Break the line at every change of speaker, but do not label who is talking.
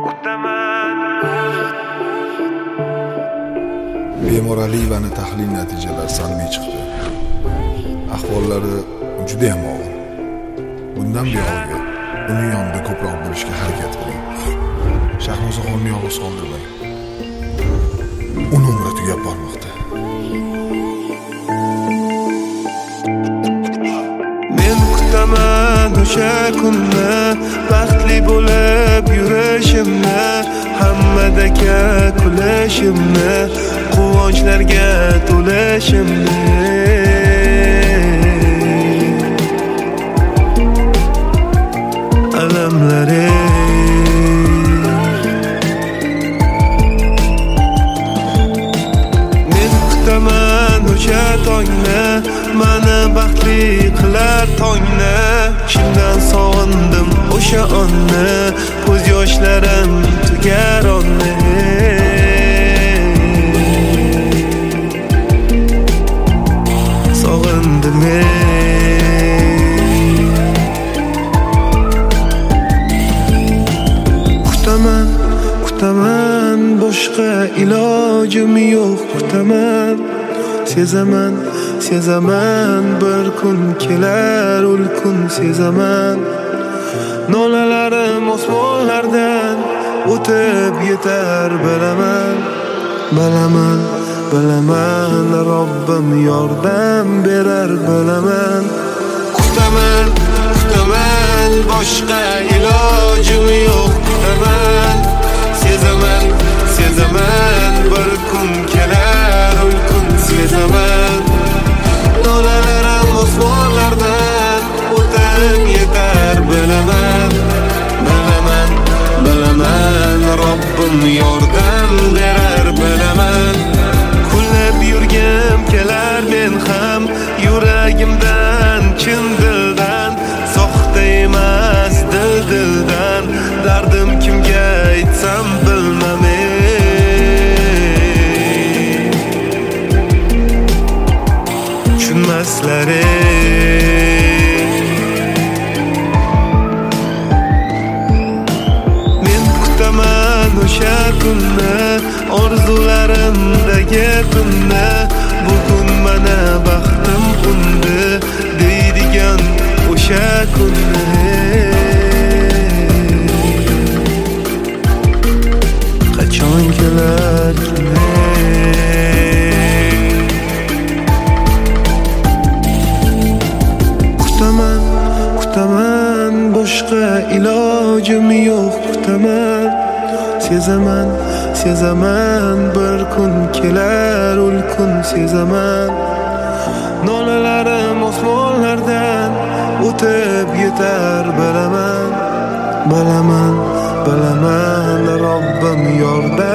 Bemor Aliyevani tahlil natijalari salbiy chiqdi. Ahvollari juda ham og'ir. Bundan buyog'iga uning yonida ko'proq bo'lishga harakat qiling. Shahnozaxonni yolg'iz qoldirmang. Uni umri tugab bormoqda.
Men kutaman o'sha kunni, baxtli bo'lib yurishimni, hammadaka kulishimni, quvonchlarga to'lishimni. Alamlari men kutaman o'sha tongni, mani baxtli qilar tongni. Shundan sog'indim o'sha onni, ko'z yoshlarim tugar onni. Sog'indim kutaman, boshqa ilojim yo'q. Kutaman, sezaman bir kun kelar, ul kun sezaman. Nolalarim osmonlardan o'tib yetar, bilaman, Robbim yordam berar, bilaman. Kutaman, boshqa ilojim yo'q. Kutaman, sezaman bir kun kelar, ul kun sezaman. Nolalarim osmonlardan o'tib yetar, bilaman, Robbim yordam berar, bilaman. Kullab yurgim kelar men ham, yuragimdan, chin dildan, soxta emas dildan. Dardim kimga aytsam bilmam. Tushunmaslari men kutaman o'sha kunni, orzularimdagi tunni. Bugun mana baxtim undi, deydigan o'sha kunni. Qachon kelar kutaman, boshqa ilojim yo'q. Kutaman, sezaman bir kun kelar, ul kun sezaman. Nolalarim osmonlardan o'tib yetar, bilaman, Robbim yordam